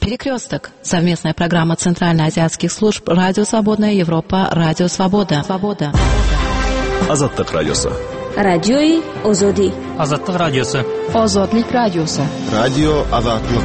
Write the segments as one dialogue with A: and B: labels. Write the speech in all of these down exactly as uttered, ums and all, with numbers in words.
A: Перекресток. Совместная программа Центральноазиатских служб Радио Свободная Европа, Радио Свобода. Свобода.
B: Азаттык радиосы.
C: Радиои Озоди.
D: Азаттык радиосы.
E: Озодлик радиосы.
B: Радио Азаттык.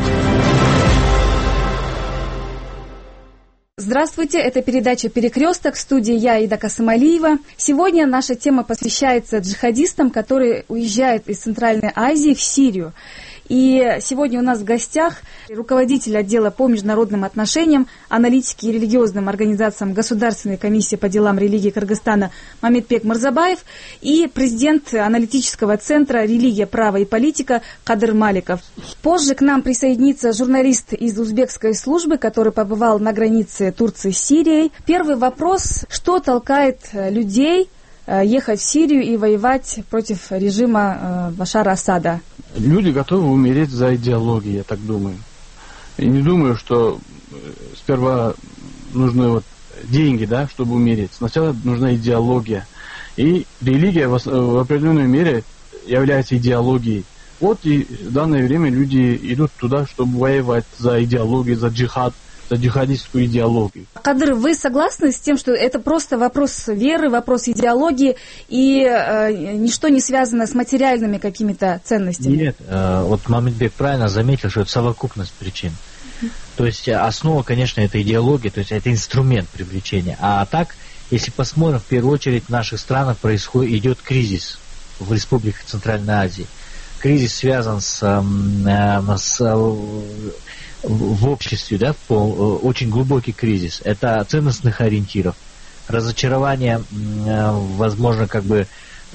F: Здравствуйте, это передача «Перекресток», в студии я, Ида Касымалиева. Сегодня наша тема посвящается джихадистам, которые уезжают из Центральной Азии в Сирию. И сегодня у нас в гостях руководитель отдела по международным отношениям, аналитике и религиозным организациям Государственной комиссии по делам религии Кыргызстана Мамедбек Мырзабаев и президент аналитического центра «Религия, право и политика» Кадыр Маликов. Позже к нам присоединится журналист из узбекской службы, который побывал на границе Турции с Сирией. Первый вопрос: что толкает людей ехать в Сирию и воевать против режима Башара Асада?
G: Люди готовы умереть за идеологию, я так думаю. И не думаю, что сперва нужны вот деньги, да, чтобы умереть. Сначала нужна идеология. И религия в, в определенной мере является идеологией. Вот и в данное время люди идут туда, чтобы воевать за идеологию, за джихад, за джихадистскую идеологию.
F: Кадыр, вы согласны с тем, что это просто вопрос веры, вопрос идеологии, и э, ничто не связано с материальными какими-то ценностями?
D: Нет, э, вот Мамедбек правильно заметил, что это совокупность причин. Mm-hmm. То есть основа, конечно, это идеология, то есть это инструмент привлечения. А так, если посмотрим, в первую очередь в наших странах происходит, идет кризис в республиках Центральной Азии. Кризис связан с... Э, с в обществе, да, по, очень глубокий кризис. Это ценностных ориентиров, разочарование, возможно, как бы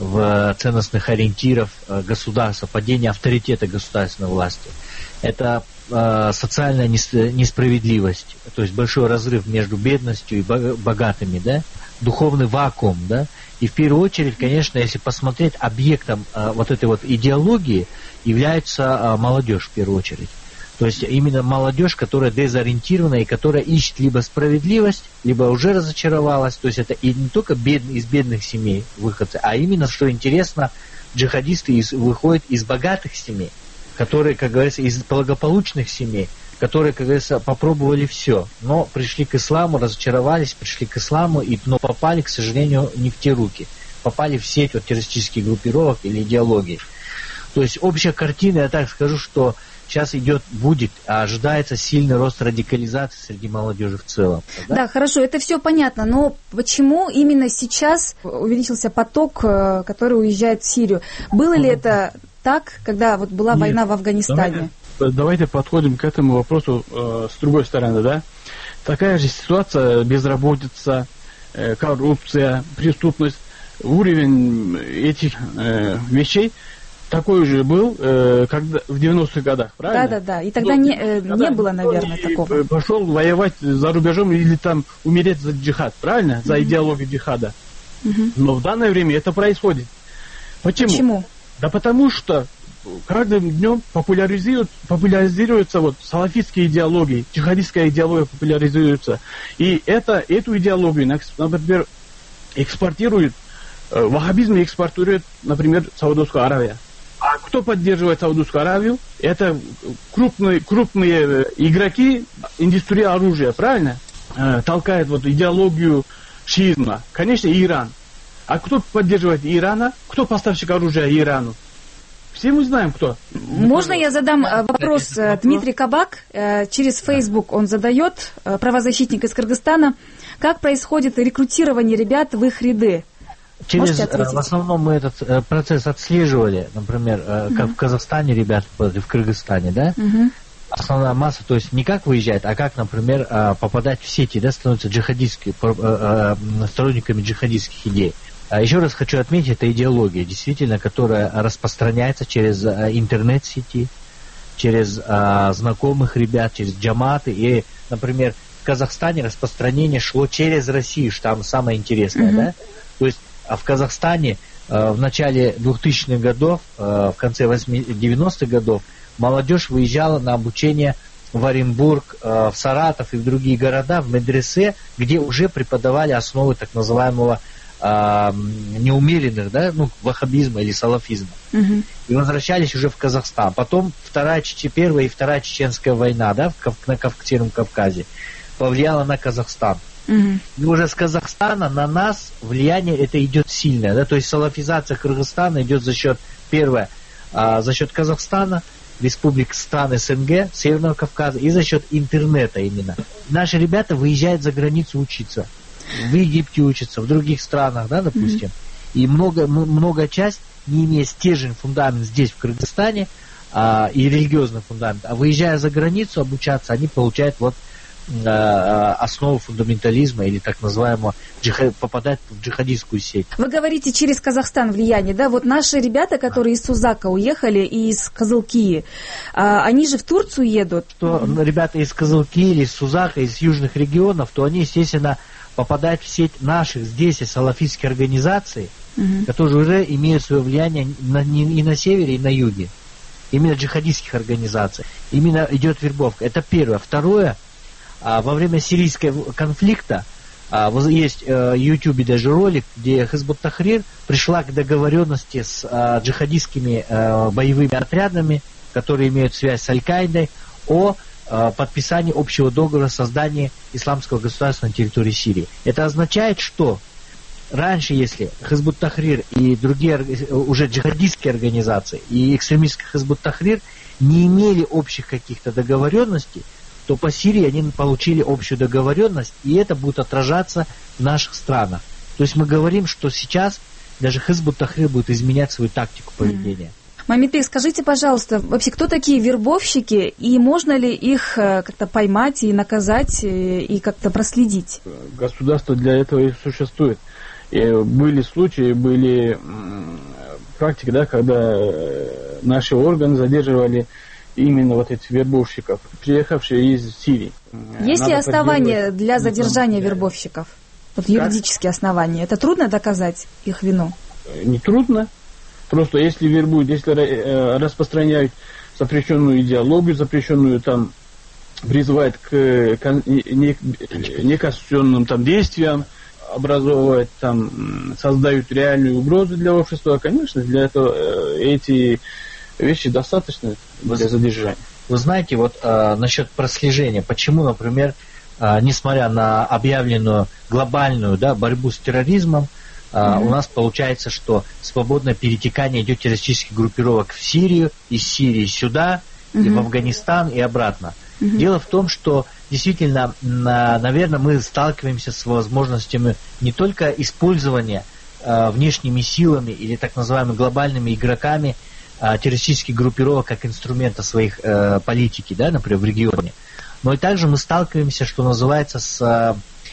D: в ценностных ориентиров государства, падение авторитета государственной власти. Это э, социальная несправедливость, то есть большой разрыв между бедностью и богатыми, да, духовный вакуум, да. И в первую очередь, конечно, если посмотреть, объектом э, вот этой вот идеологии является э, молодежь в первую очередь. То есть именно молодежь, которая дезориентирована и которая ищет либо справедливость, либо уже разочаровалась. То есть это и не только бед, из бедных семей выходцы, а именно, что интересно, джихадисты из, выходят из богатых семей, которые, как говорится, из благополучных семей, которые, как говорится, попробовали все, но пришли к исламу, разочаровались, пришли к исламу, и, но попали, к сожалению, не в те руки. Попали в сеть вот, террористических группировок или идеологий. То есть общая картина, я так скажу, что сейчас идет, будет, а ожидается сильный рост радикализации среди молодежи в целом. Да?
F: Да, хорошо, это все понятно, но почему именно сейчас увеличился поток, который уезжает в Сирию? Было ли это так, когда вот была Нет. война в Афганистане?
G: Давайте, давайте подходим к этому вопросу э, с другой стороны, да? Такая же ситуация, безработица, э, коррупция, преступность, уровень этих э, вещей такой же был, э, когда в девяностых годах, правильно?
F: Да, да, да. И тогда Но, не, э, не было, наверное, такого.
G: Пошел воевать за рубежом или там умереть за джихад, правильно? За mm-hmm. идеологию джихада. Mm-hmm. Но в данное время это происходит. Почему? Почему? Да потому что каждым днем популяризируют, популяризируются вот салафистские идеологии, джихадистская идеология популяризируется. И это, эту идеологию, например, экспортируют, э, ваххабизм экспортирует, например, Саудовская Аравия. А кто поддерживает Саудовскую Аравию? Это крупные, крупные игроки индустрии оружия, правильно? Э, толкают вот идеологию шиизма. Конечно, Иран. А кто поддерживает Ирана? Кто поставщик оружия Ирану? Все мы знаем, кто.
F: Можно я задам вопрос? Дмитрий Кабак через Facebook он задает, правозащитник из Кыргызстана. Как происходит рекрутирование ребят в их ряды?
D: Через, в основном мы этот процесс отслеживали, например, uh-huh. как в Казахстане ребята, в Кыргызстане, да? Uh-huh. Основная масса, то есть не как выезжает, а как, например, попадать в сети, да, становятся джихадистскими, сторонниками джихадистских идей. Еще раз хочу отметить, это идеология, действительно, которая распространяется через интернет-сети, через а, знакомых ребят, через джаматы. И, например, в Казахстане распространение шло через Россию, что там самое интересное, uh-huh. да? То есть а в Казахстане а, в начале двухтысячных годов, а, в конце девяностых годов молодежь выезжала на обучение в Оренбург, а, в Саратов и в другие города, в медресе, где уже преподавали основы так называемого а, неумеренных, да, ну, ваххабизма или салафизма. Uh-huh. И возвращались уже в Казахстан. Потом вторая, первая и вторая чеченская война, да, в, на Северном Кавказе повлияла на Казахстан. Uh-huh. И уже с Казахстана на нас влияние это идет сильное, да, то есть салафизация Кыргызстана идет за счет, первое, а, за счет Казахстана, республик стран СНГ, Северного Кавказа, и за счет интернета именно. Наши ребята выезжают за границу учиться. В Египте учатся, в других странах, да, допустим. Mm-hmm. И много, много часть, не имея стержень, фундамент здесь, в Кыргызстане, а, и религиозный фундамент, а выезжая за границу обучаться, они получают вот а, основу фундаментализма или так называемого, джихад, попадают в джихадистскую сеть.
F: Вы говорите через Казахстан влияние, да? Вот наши ребята, которые из Сузака уехали и из Кызылкии, а, они же в Турцию едут.
D: То mm-hmm. ребята из Кызылкии или из Сузака, из южных регионов, то они, естественно, попадать в сеть наших здесь салафистских организаций, uh-huh. которые уже имеют свое влияние на, и на севере, и на юге. Именно джихадистских организаций. Именно идет вербовка. Это первое. Второе, а, во время сирийского конфликта а, есть в Ютубе даже ролик, где Хизбут Тахрир пришла к договоренности с а, джихадистскими а, боевыми отрядами, которые имеют связь с Аль-Каидой, о подписание общего договора создания исламского государства на территории Сирии. Это означает, что раньше, если Хизбут Тахрир и другие уже джихадистские организации и экстремистский Хизбут Тахрир не имели общих каких-то договоренностей, то по Сирии они получили общую договоренность, и это будет отражаться в наших странах. То есть мы говорим, что сейчас даже Хизбут Тахрир будет изменять свою тактику поведения.
F: Мамитбек, скажите, пожалуйста, вообще кто такие вербовщики, и можно ли их как-то поймать и наказать, и как-то проследить?
G: Государство для этого и существует. И были случаи, были практики, да, когда наши органы задерживали именно вот этих вербовщиков, приехавшие из Сирии.
F: Есть ли основания для задержания вербовщиков? Вот юридические основания. Это трудно доказать их вину?
G: Не трудно. Просто если вербуют, если э, распространяют запрещенную идеологию, запрещенную там, призывают к, к не, неконституционным там действиям, образовывают там, создают реальную угрозу для общества, конечно, для этого э, эти вещи достаточно для задержания.
D: Вы знаете, вот э, насчет прослежения, почему, например, э, несмотря на объявленную глобальную, да, борьбу с терроризмом, Uh, mm-hmm. у нас получается, что свободное перетекание идет террористических группировок в Сирию, из Сирии сюда, mm-hmm. и в Афганистан, и обратно. Mm-hmm. Дело в том, что действительно, на, наверное, мы сталкиваемся с возможностями не только использования uh, внешними силами или так называемыми глобальными игроками uh, террористических группировок как инструмента своих uh, политики, да, например, в регионе, но и также мы сталкиваемся, что называется, с uh,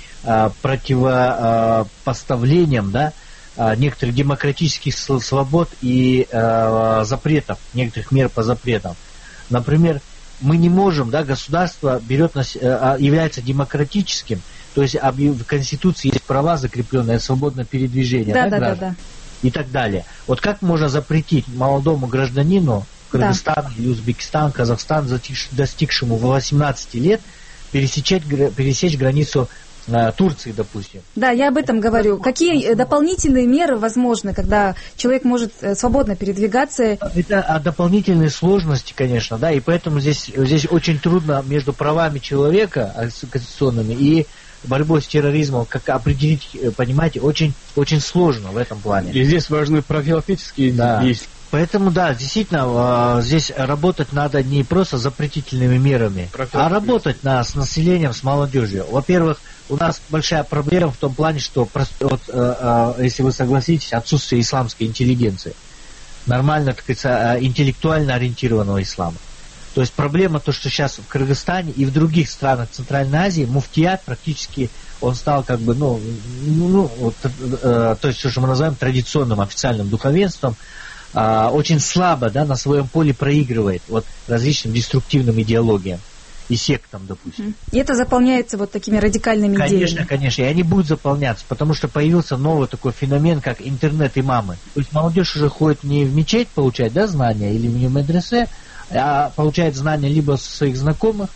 D: противопоставлением, да, некоторых демократических свобод и э, запретов, некоторых мер по запретам. Например, мы не можем, да, государство берет нас, э, является демократическим, то есть в Конституции есть права закрепленные, свободное передвижение, да, да, да, да. и так далее. Вот как можно запретить молодому гражданину Кыргызстана, да. или Узбекистан, Казахстан, достигшему восемнадцати лет, пересечь, пересечь границу Турции, допустим.
F: Да, я об этом говорю. Какие дополнительные меры возможны, когда человек может свободно передвигаться?
D: Это дополнительные сложности, конечно, да, и поэтому здесь, здесь очень трудно между правами человека конституционными и борьбой с терроризмом, как определить, понимаете, очень, очень сложно в этом плане.
G: И здесь важны профилактические
D: да.
G: действия.
D: Поэтому, да, действительно, здесь работать надо не просто запретительными мерами, а работать на, с населением, с молодежью. Во-первых, у нас большая проблема в том плане, что, вот, если вы согласитесь, отсутствие исламской интеллигенции, нормально, так сказать, интеллектуально ориентированного ислама. То есть проблема то, что сейчас в Кыргызстане и в других странах Центральной Азии муфтият практически, он стал как бы, ну, ну вот, то есть то, что мы называем традиционным официальным духовенством, очень слабо, да, на своем поле проигрывает вот различным деструктивным идеологиям и сектам, допустим.
F: И это заполняется вот такими радикальными
D: конечно,
F: идеями.
D: Конечно, конечно, и они будут заполняться, потому что появился новый такой феномен, как интернет-имамы. То есть молодежь уже ходит не в мечеть получать, да, знания, или в медресе, а получает знания либо со своих знакомых,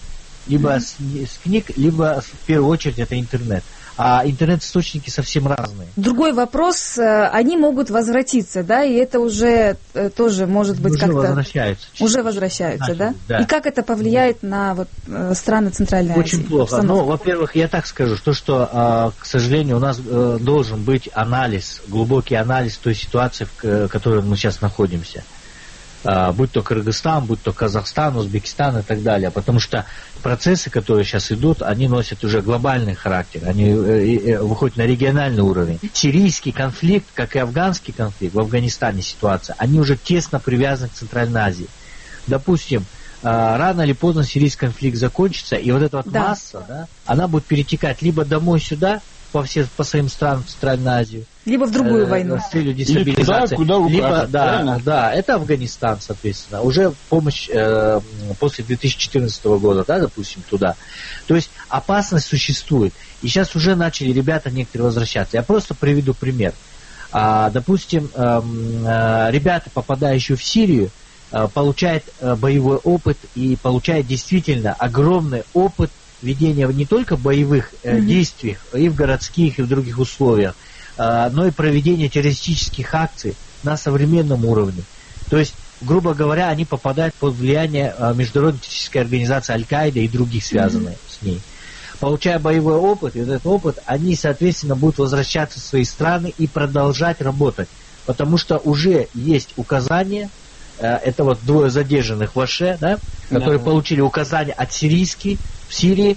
D: либо mm-hmm. с, с книг, либо в первую очередь это интернет. А интернет-источники совсем разные.
F: Другой вопрос, они могут возвратиться, да, и это уже тоже может быть
D: уже
F: как-то...
D: Возвращаются.
F: Уже возвращаются, да?
D: да?
F: И как это повлияет на вот, страны Центральной Азии?
D: Очень плохо. Ну, во-первых, я так скажу, то, что, к сожалению, у нас должен быть анализ, глубокий анализ той ситуации, в которой мы сейчас находимся. Будь то Кыргызстан, будь то Казахстан, Узбекистан и так далее. Потому что процессы, которые сейчас идут, они носят уже глобальный характер. Они выходят на региональный уровень. Сирийский конфликт, как и афганский конфликт, в Афганистане ситуация, они уже тесно привязаны к Центральной Азии. Допустим, рано или поздно сирийский конфликт закончится, и вот эта вот да. масса, да, она будет перетекать либо домой сюда, по, все, по своим странам в Центральную Азию,
F: либо в другую э, войну.
D: С целью дестабилизации.
G: Куда, куда
D: либо, да, да, это Афганистан, соответственно. Уже помощь э, после две тысячи четырнадцатого года, да, допустим, туда. То есть опасность существует. И сейчас уже начали ребята некоторые возвращаться. Я просто приведу пример. А, допустим, э, э, ребята, попадающие в Сирию, э, получают э, боевой опыт и получают действительно огромный опыт ведения не только боевых э, mm-hmm. действий и в городских, и в других условиях, э, но и проведения террористических акций на современном уровне. То есть, грубо говоря, они попадают под влияние э, международной террористической организации Аль-Каида и других, связанных mm-hmm. с ней. Получая боевой опыт, и вот этот опыт, они, соответственно, будут возвращаться в свои страны и продолжать работать. Потому что уже есть указания, э, это вот двое задержанных в Аше, да, которые mm-hmm. получили указания от сирийских, в Сирии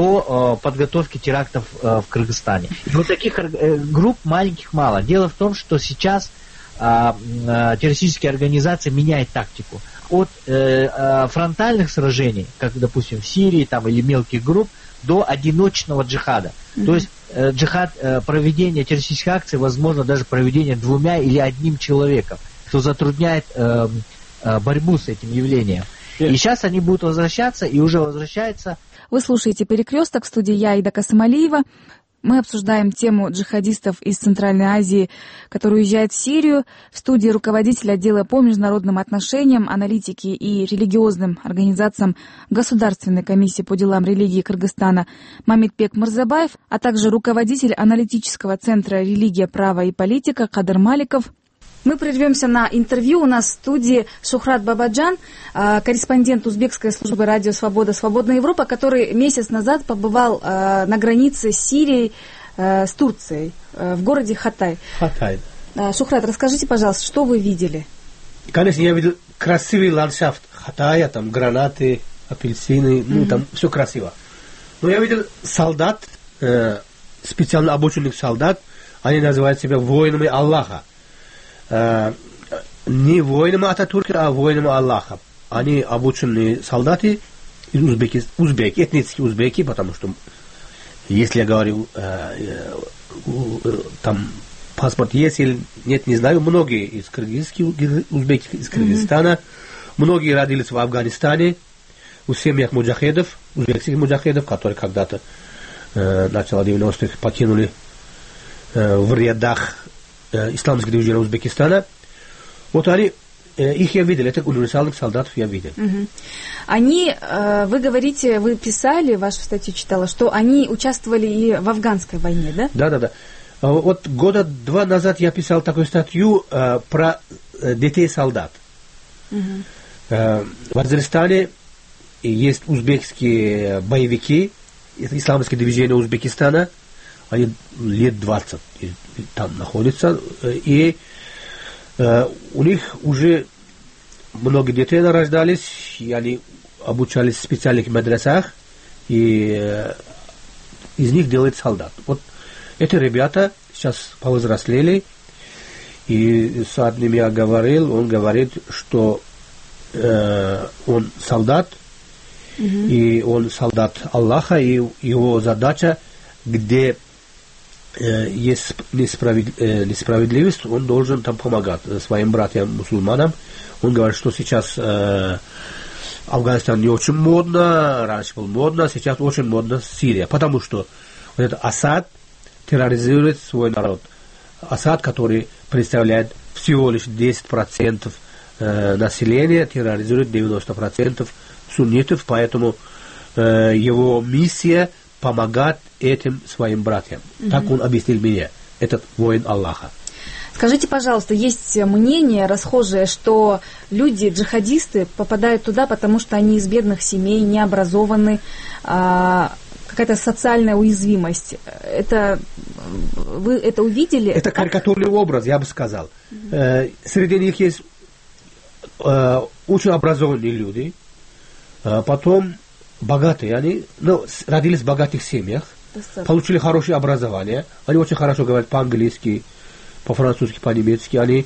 D: по э, подготовке терактов э, в Кыргызстане. И вот таких э, групп маленьких мало. Дело в том, что сейчас э, э, террористические организации меняют тактику. От э, э, фронтальных сражений, как, допустим, в Сирии там, или мелких групп, до одиночного джихада. Mm-hmm. То есть э, джихад, э, проведение террористических акций, возможно, даже проведение двумя или одним человеком, что затрудняет э, э, борьбу с этим явлением. Yeah. И сейчас они будут возвращаться, и уже возвращаются.
F: Вы слушаете «Перекресток», в студии я, Ида Касымалиева. Мы обсуждаем тему джихадистов из Центральной Азии, которые уезжают в Сирию. В студии руководитель отдела по международным отношениям, аналитике и религиозным организациям Государственной комиссии по делам религии Кыргызстана Мамитбек Мырзабаев, а также руководитель аналитического центра «Религия, право и политика» Кадыр Маликов. Мы прервемся на интервью. У нас в студии Шухрат Бабаджан, корреспондент узбекской службы радио «Свобода. Свободная Европа», который месяц назад побывал на границе с Сирией, с Турцией, в городе Хатай.
E: Хатай.
F: Шухрат, расскажите, пожалуйста, что вы видели?
E: Конечно, я видел красивый ландшафт Хатая, там гранаты, апельсины, mm-hmm. ну там все красиво. Но я видел солдат, специально обученных солдат, они называют себя воинами Аллаха. Не воинами Ататурка, а воинами Аллаха. Они обученные солдаты из узбеки, узбеки, этнические узбеки, потому что, если я говорю, э, э, там паспорт есть или нет, не знаю, многие из кыргызских, узбеки из Кыргызстана, mm-hmm. многие родились в Афганистане, у семьях муджахедов, узбекских муджахедов, которые когда-то э, начало девяностых покинули э, в рядах исламских движений Узбекистана. Вот они, их я видел, это универсальных солдатов я видел.
F: Угу. Они, вы говорите, вы писали, вашу статью читала, что они участвовали и в афганской войне, да?
E: Да, да, да. Вот года два назад я писал такую статью э, про детей-солдат. Угу. Э, в Азербайджане есть узбекские боевики, исламские движения Узбекистана, они лет двадцать там находятся, и э, у них уже много детей нарождались, и они обучались в специальных мадрасах, и э, из них делают солдат. Вот эти ребята сейчас повзрослели, и с одним я говорил, он говорит, что э, он солдат, mm-hmm. и он солдат Аллаха, и его задача, где есть несправедливость, он должен там помогать своим братьям-мусульманам. Он говорит, что сейчас э, Афганистан не очень модно, раньше был модно, сейчас очень модно Сирия, потому что вот этот Асад терроризирует свой народ. Асад, который представляет всего лишь десять процентов э, населения, терроризирует девяносто процентов суннитов, поэтому э, его миссия помогать этим своим братьям. Mm-hmm. Так он объяснил мне, этот воин Аллаха.
F: Скажите, пожалуйста, есть мнение расхожее, что люди, джихадисты, попадают туда, потому что они из бедных семей, не образованы, а, какая-то социальная уязвимость. Это вы это увидели?
E: Это
F: так?
E: Карикатурный образ, я бы сказал. Mm-hmm. Э, среди них есть э, очень образованные люди, э, потом богатые, они ну, родились в богатых семьях, Достаточно. Получили хорошее образование, они очень хорошо говорят по-английски, по-французски, по-немецки, они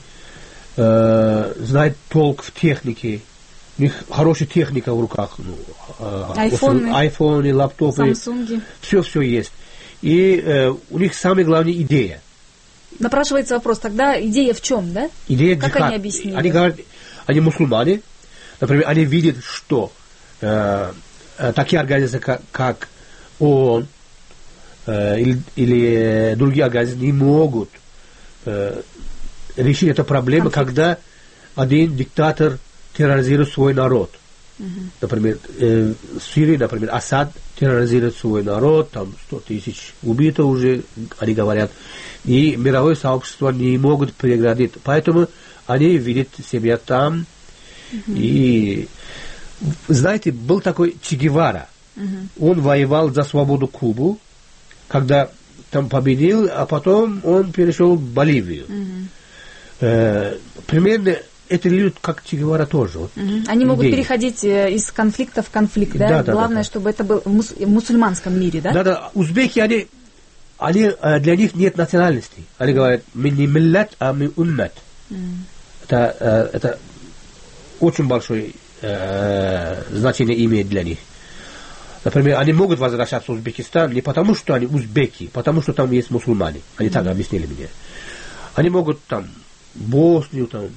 E: э, знают толк в технике, у них хорошая техника в руках, ну, э,
F: айфоны,
E: айфоны, лаптопы,
F: самсунги.
E: Все-все есть. И э, у них самая главная идея.
F: Напрашивается вопрос, тогда идея в чем, да?
E: Идея
F: как
E: джихад.
F: Они объяснили?
E: Они говорят, они мусульмане, например, они видят, что э, э, такие организации, как, как ООН э, или, или другие организации не могут э, решить эту проблему, Конфликт. Когда один диктатор терроризирует свой народ. Угу. Например, э, в Сирии, например, Асад терроризирует свой народ, там сто тысяч убито уже, они говорят, и мировое сообщество не могут преградить. Поэтому они видят себя там. Угу. И, знаете, был такой Че Гевара. Угу. Он воевал за свободу Кубы, когда там победил, а потом он перешел в Боливию. Угу. Э, примерно эти люди, как Че Гевара, тоже. Вот,
F: угу. Они могут идеи. Переходить из конфликта в конфликт, да?
E: Да, да.
F: Главное,
E: да, да.
F: чтобы это было в, мус- в мусульманском мире, да?
E: Да, да. Узбеки, они, они, для них нет национальности. Они говорят, мы не миллат, а мы уммат. Mm. Это, это очень большое э, значение имеет для них. Например, они могут возвращаться в Узбекистан не потому, что они узбеки, потому что там есть мусульмане. Они mm. так объяснили мне. Они могут там Боснию, там,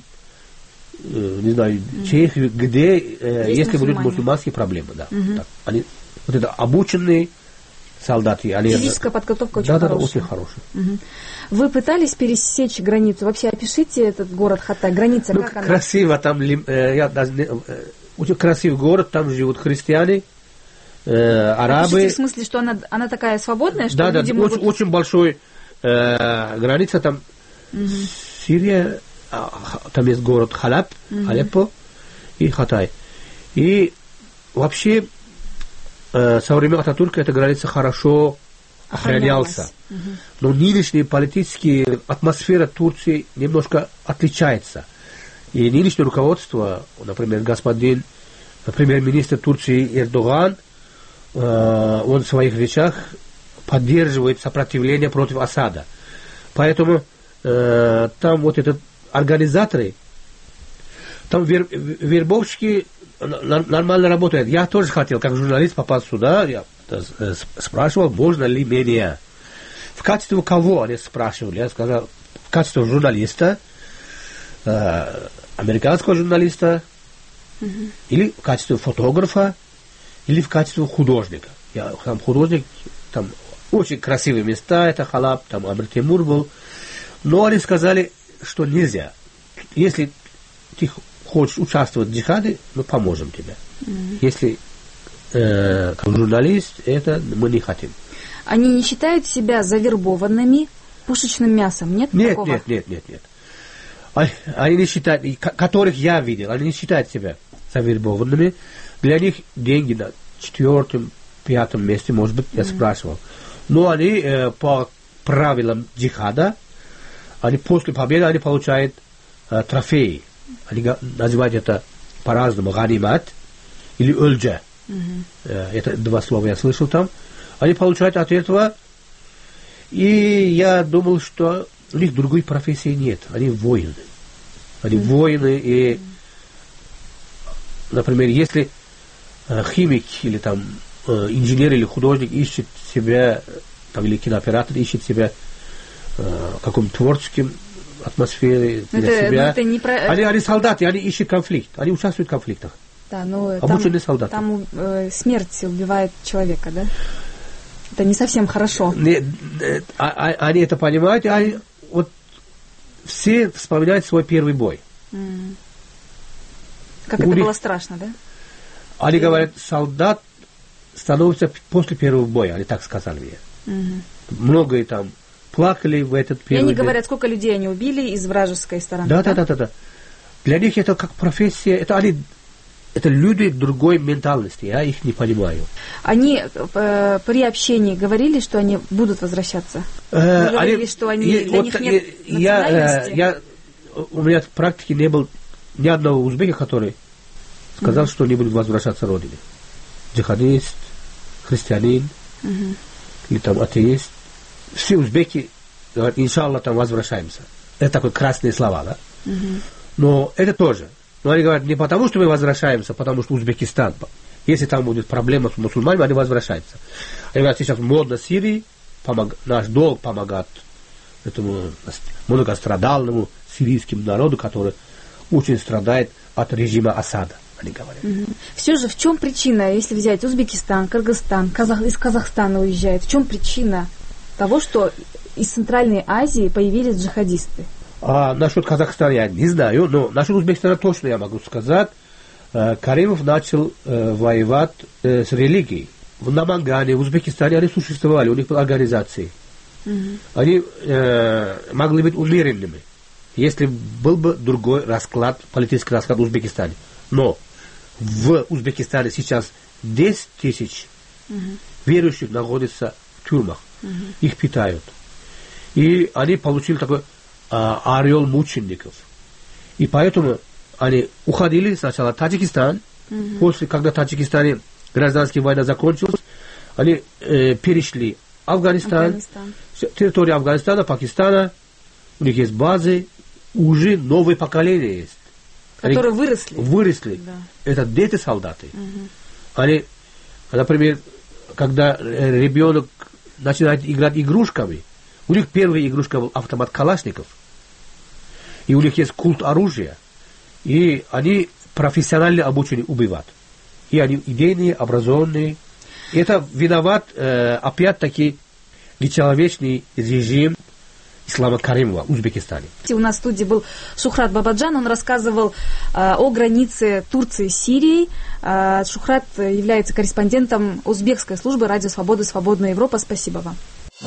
E: э, не знаю, mm. Чехию, где, э, если будут мусульманские проблемы. Да, mm-hmm. так. Они, вот это обученные солдаты. Они,
F: физическая подготовка очень
E: да,
F: хорошая.
E: Да, очень хорошая.
F: Угу. Вы пытались пересечь границу? Вообще опишите этот город Хатай. Граница,
E: ну,
F: как она?
E: Красиво там, э, я, э, очень красивый город, там живут христиане, э, арабы.
F: Опишите в смысле, что она, она такая свободная, что
E: да,
F: люди
E: да,
F: могут...
E: очень, очень большой э, граница там, угу. Сирия, там есть город Халаб, угу. Алеппо и Хатай. И вообще со времен Ататюрка эта граница хорошо охранялась. Угу. Но нынешняя политическая атмосфера Турции немножко отличается. И нынешнее руководство, например, господин премьер-министр Турции Эрдоган, э, он в своих речах поддерживает сопротивление против Асада. Поэтому э, там вот этот организаторы, там вер, вербовщики нормально работает. Я тоже хотел, как журналист, попасть сюда. Я спрашивал, можно ли меня. В качестве кого они спрашивали? Я сказал, в качестве журналиста, э, американского журналиста, uh-huh. или в качестве фотографа, или в качестве художника. Я там художник, там очень красивые места, это Халаб, там Амир Тимур был. Но они сказали, что нельзя. Если ты хочешь участвовать в джихаде, мы поможем тебе. Mm-hmm. Если э, как журналист, это мы не хотим.
F: Они не считают себя завербованными пушечным мясом? Нет,
E: нет
F: такого?
E: Нет, нет, нет, нет. Они, они не считают, которых я видел, они не считают себя завербованными. Для них деньги на четвертом, пятом месте, может быть, я mm-hmm. спрашивал. Но они э, по правилам джихада, они после победы они получают э, трофеи. Они называют это по-разному ганимат или өлджа. Mm-hmm. Это два слова я слышал там. Они получают от этого. И я думал, что у них другой профессии нет. Они воины. Они mm-hmm. воины. И, например, если э, химик или там э, инженер или художник ищет себя, там, или кинооператор ищет себя э, каком-то творческим атмосфере для это, себя. Это не про... они, они солдаты, они ищут конфликт, они участвуют в конфликтах.
F: Да, но
E: обученные солдаты.
F: Там э, смерть убивает человека, да? Это не совсем хорошо.
E: Не, а, а, они это понимают, и они, вот, все вспоминают свой первый бой.
F: Mm. Как У
E: это
F: них,
E: было
F: страшно, да?
E: Они и... говорят, солдат становится после первого боя, они так сказали мне. Угу. Многие там плакали в этот период.
F: И они говорят, сколько людей они убили из вражеской стороны.
E: Да, да, да, да, да. Для них это как профессия, это они, это люди другой ментальности, я их не понимаю.
F: Они э, при общении говорили, что они будут возвращаться?
E: Э,
F: Вы говорили,
E: они,
F: что они,
E: и,
F: для
E: вот,
F: них нет
E: я,
F: национальности?
E: Я, я, у меня в практике не был ни одного узбека, который сказал, mm-hmm. что не будет возвращаться к родине. Джихадист, христианин, mm-hmm. или там атеист. Все узбеки говорят, иншаллах, там возвращаемся. Это такие красные слова, да? Mm-hmm. Но это тоже. Но они говорят, не потому, что мы возвращаемся, потому что Узбекистан, если там будет проблема с мусульманами, они возвращаются. Они говорят, сейчас модно Сирии, помог, наш долг помогать этому многострадальному сирийскому народу, который очень страдает от режима Асада, они говорят.
F: Угу. Все же, в чем причина, если взять Узбекистан, Кыргызстан, Казах, из Казахстана уезжает, в чем причина того, что из Центральной Азии появились джихадисты?
E: А насчет Казахстана я не знаю, но насчет Узбекистана точно я могу сказать. Каримов начал э, воевать э, с религией. В Намангане, в Узбекистане они существовали, у них были организации. Mm-hmm. Они э, могли быть умеренными, если был бы другой расклад, политический расклад в Узбекистане. Но в Узбекистане сейчас десять тысяч mm-hmm. верующих находятся в тюрьмах. Mm-hmm. Их питают. И они получили такой ореол мучеников. И поэтому они уходили сначала в Таджикистан, mm-hmm. после, когда в Таджикистане гражданская война закончилась, они э, перешли в Афганистан, Афганистан, территория Афганистана, Пакистана, у них есть базы, уже новое поколение есть.
F: Которые
E: они
F: выросли.
E: Выросли. Да. Это дети-солдаты. Mm-hmm. Они, например, когда ребенок начинает играть игрушками, у них первая игрушка был автомат Калашников. И у них есть культ оружия. И они профессионально обучены убивать. И они идейные, образованные. И это виноват, э, опять-таки, нечеловечный режим Ислама Каримова в Узбекистане.
F: У нас в студии был Шухрат Бабаджан. Он рассказывал э, о границе Турции с Сирией. Э, Шухрат является корреспондентом узбекской службы «Радио Свобода. Свободная Европа». Спасибо вам.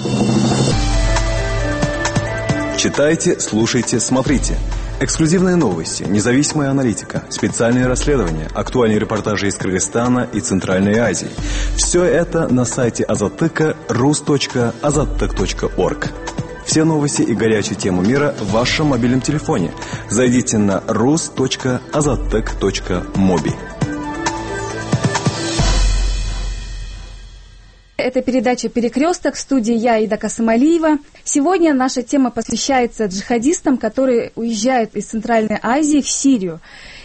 B: Читайте, слушайте, смотрите. Эксклюзивные новости, независимая аналитика, специальные расследования, актуальные репортажи из Кыргызстана и Центральной Азии. Все это на сайте азаттыка рус точка азаттык точка орг. Все новости и горячие темы мира в вашем мобильном телефоне. Зайдите на рус точка азаттык точка моби.
F: Это передача «Перекресток», в студии я, Ида Касымалиева. Сегодня наша тема посвящается джихадистам, которые уезжают из Центральной Азии в Сирию.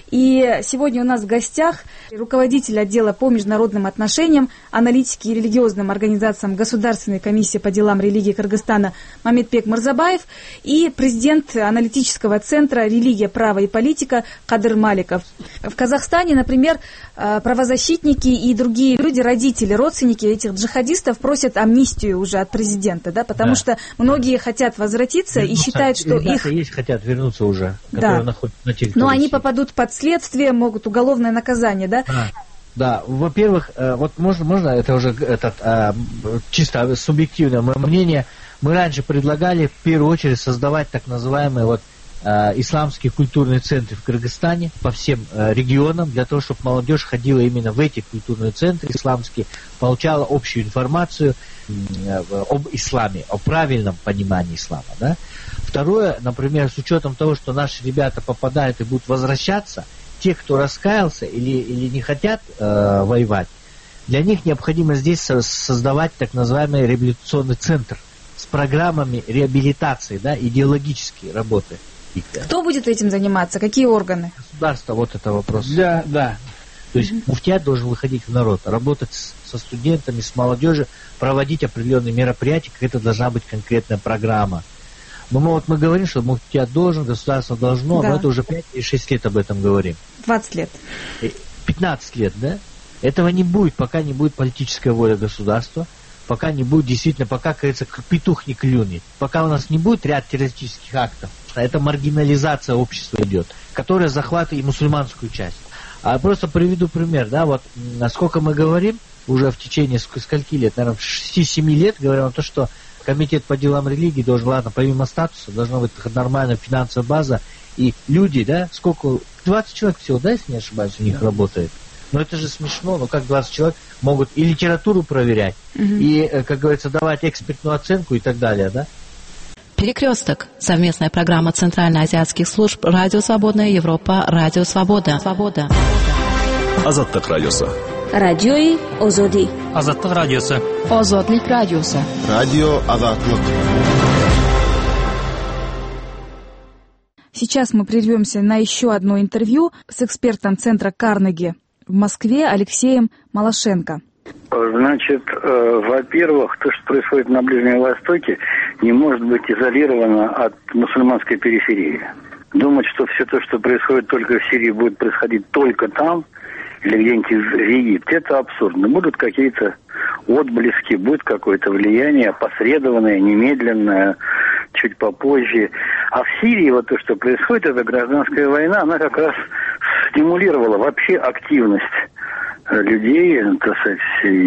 F: И сегодня у нас в гостях руководитель отдела по международным отношениям, аналитике и религиозным организациям Государственной комиссии по делам религии Кыргызстана Мамедбек Мырзабаев и президент аналитического центра «Религия, право и политика» Кадыр Маликов. В Казахстане, например, правозащитники и другие люди, родители, родственники этих джихадистов просят амнистию уже от президента, да, потому да. что многие хотят возвратиться вернуться, и считают, что их...
D: есть хотят вернуться уже, которые да. находятся на территории.
F: Но они попадут под следствие, могут уголовное наказание, да?
D: А, да, во-первых, вот можно, можно это уже этот, чисто субъективное мнение, мы раньше предлагали в первую очередь создавать так называемые вот исламские культурные центры в Кыргызстане по всем регионам, для того, чтобы молодежь ходила именно в эти культурные центры исламские, получала общую информацию об исламе, о правильном понимании ислама, да? Второе, например, с учетом того, что наши ребята попадают и будут возвращаться, те, кто раскаялся или, или не хотят э, воевать, для них необходимо здесь создавать так называемый реабилитационный центр с программами реабилитации, да, идеологические работы.
F: Кто будет этим заниматься? Какие органы?
D: Государство, вот это вопрос.
G: Да, да.
D: То есть mm-hmm. муфтият должен выходить в народ, работать с, со студентами, с молодежью, проводить определенные мероприятия, какая-то должна быть конкретная программа. Но мы, вот мы говорим, что муфтият должен, государство должно, да. но это уже пять или шесть лет об этом говорим.
F: двадцать лет.
D: пятнадцать лет, да? Этого не будет, пока не будет политическая воля государства, пока не будет действительно, пока, как говорится, петух не клюнет, пока у нас не будет ряд террористических актов, это маргинализация общества идет, которая захватывает и мусульманскую часть. А просто приведу пример, да, вот насколько мы говорим, уже в течение скольки лет, наверное, шести-семи лет говорим о том, что комитет по делам религии должен, ладно, помимо статуса, должна быть нормальная финансовая база, и люди, да, сколько, двадцать человек всего, да, если не ошибаюсь, у них работает. Но это же смешно, ну как двадцать человек могут и литературу проверять, угу. и, как говорится, давать экспертную оценку и так далее, да?
A: Перекресток. Совместная программа Центральноазиатских служб Радио Свободная Европа, Радио Свобода. Свобода.
B: Азаттык радиосы.
C: Радиои Озоди.
H: Азаттык радиосы.
A: Озодлик радиосы.
I: Радио Азаттык.
F: Сейчас мы прервемся на еще одно интервью с экспертом Центра Карнеги в Москве Алексеем Малашенко.
J: Значит, э, во-первых, то, что происходит на Ближнем Востоке, не может быть изолировано от мусульманской периферии. Думать, что все то, что происходит только в Сирии, будет происходить только там, или где-нибудь в Египте, это абсурдно. Будут какие-то отблески, будет какое-то влияние опосредованное, немедленное, чуть попозже. А в Сирии вот то, что происходит, это гражданская война, она как раз стимулировала вообще активность людей, так сказать,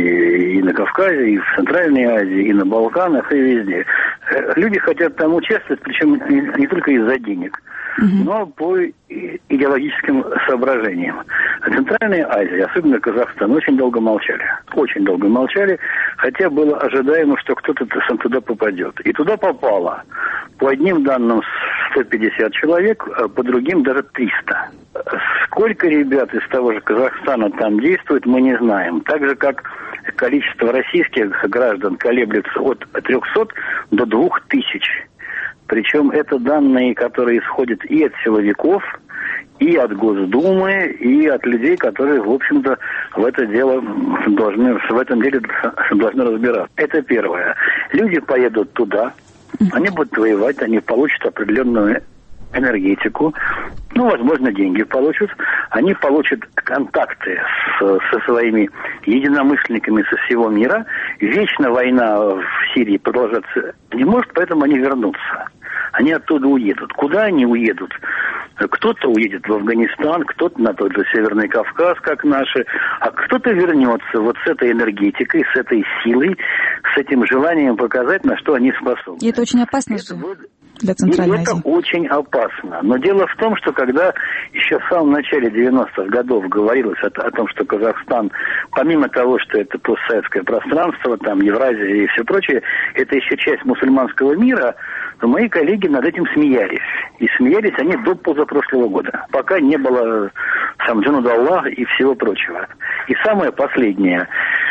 J: и, и на Кавказе, и в Центральной Азии, и на Балканах, и везде. Люди хотят там участвовать, причем не, не только из-за денег, mm-hmm. но по идеологическим соображениям. А Центральная Азия, особенно Казахстан, очень долго молчали. Очень долго молчали, хотя было ожидаемо, что кто-то туда попадет. И туда попало. По одним данным сто пятьдесят человек, а по другим даже триста. Сколько ребят из того же Казахстана там действует, мы не знаем. Так же, как количество российских граждан колеблется от трехсот до двух тысяч. Причем это данные, которые исходят и от силовиков, и от Госдумы, и от людей, которые, в общем-то, в это дело должны, в этом деле должны разбираться. Это первое. Люди поедут туда, они будут воевать, они получат определенную энергетику, ну, возможно, деньги получат, они получат контакты с, со своими единомышленниками со всего мира. Вечно война в Сирии продолжаться не может, поэтому они вернутся. Они оттуда уедут. Куда они уедут? Кто-то уедет в Афганистан, кто-то на тот же Северный Кавказ, как наши, а кто-то вернется вот с этой энергетикой, с этой силой, с этим желанием показать, на что они способны.
F: И это очень опасно
J: это
F: же
J: будет...
F: для Центральной
J: И
F: Азии.
J: это очень опасно. Но дело в том, что когда еще в самом начале девяностых годов говорилось о, о том, что Казахстан, помимо того, что это постсоветское пространство, там Евразия и все прочее, это еще часть мусульманского мира, то мои коллеги над этим смеялись. И смеялись они до позапрошлого года, пока не было сам Джунуд Аллах и всего прочего. И самое последнее,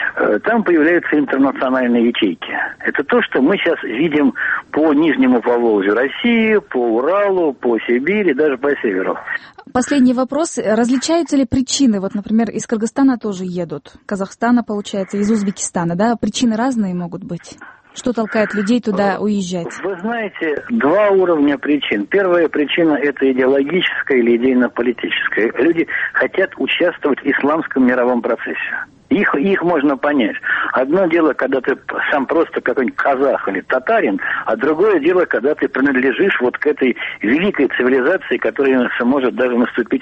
J: там появляются интернациональные ячейки. Это то, что мы сейчас видим по Нижнему Поволжью России, по Уралу, по Сибири, даже по северу.
F: Последний вопрос. Различаются ли причины? Вот, например, из Кыргызстана тоже едут, Казахстана, получается, из Узбекистана, да? Причины разные могут быть? Что толкает людей туда уезжать?
J: Вы знаете, два уровня причин. Первая причина – это идеологическая или идейно-политическая. Люди хотят участвовать в исламском мировом процессе. Их, их можно понять. Одно дело, когда ты сам просто какой-нибудь казах или татарин, а другое дело, когда ты принадлежишь вот к этой великой цивилизации, которая может даже наступить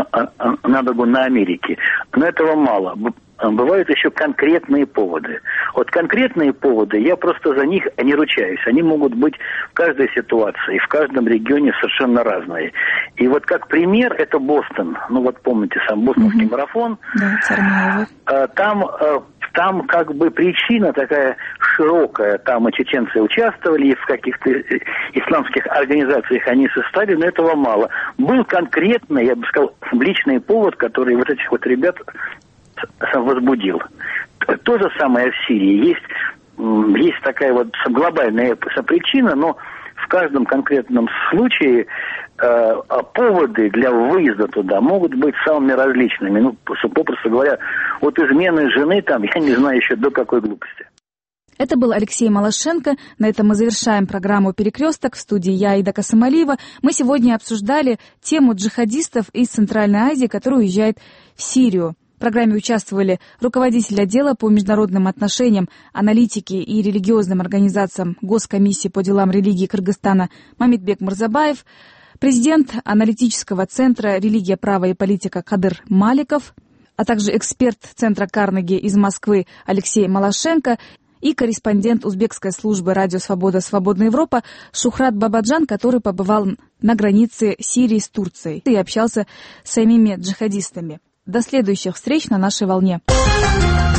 J: на ногу на Америке. Но этого мало. Бывают еще конкретные поводы. Вот конкретные поводы, я просто за них не ручаюсь. Они могут быть в каждой ситуации, в каждом регионе совершенно разные. И вот как пример, это Бостон. Ну вот помните сам бостонский mm-hmm. марафон.
F: Да, Царнаева.
J: Там, там как бы причина такая широкая. Там и чеченцы участвовали, и в каких-то исламских организациях они состояли, но этого мало. Был конкретный, я бы сказал, личный повод, который вот этих вот ребят возбудил. То же самое в Сирии. Есть, есть такая вот глобальная причина, но в каждом конкретном случае э, поводы для выезда туда могут быть самыми различными. Ну, попросту говоря, от измены жены там, я не знаю еще до какой глупости.
F: Это был Алексей Малашенко. На этом мы завершаем программу «Перекресток». В студии я, Аида Касымалиева. Мы сегодня обсуждали тему джихадистов из Центральной Азии, которые уезжают в Сирию. В программе участвовали руководитель отдела по международным отношениям, аналитике и религиозным организациям Госкомиссии по делам религии Кыргызстана Мамитбек Мырзабаев, президент аналитического центра «Религия, право и политика» Кадыр Маликов, а также эксперт Центра Карнеги из Москвы Алексей Малашенко и корреспондент узбекской службы «Радио Свобода. Свободная Европа» Шухрат Бабаджан, который побывал на границе Сирии с Турцией и общался с самими джихадистами. До следующих встреч на нашей волне.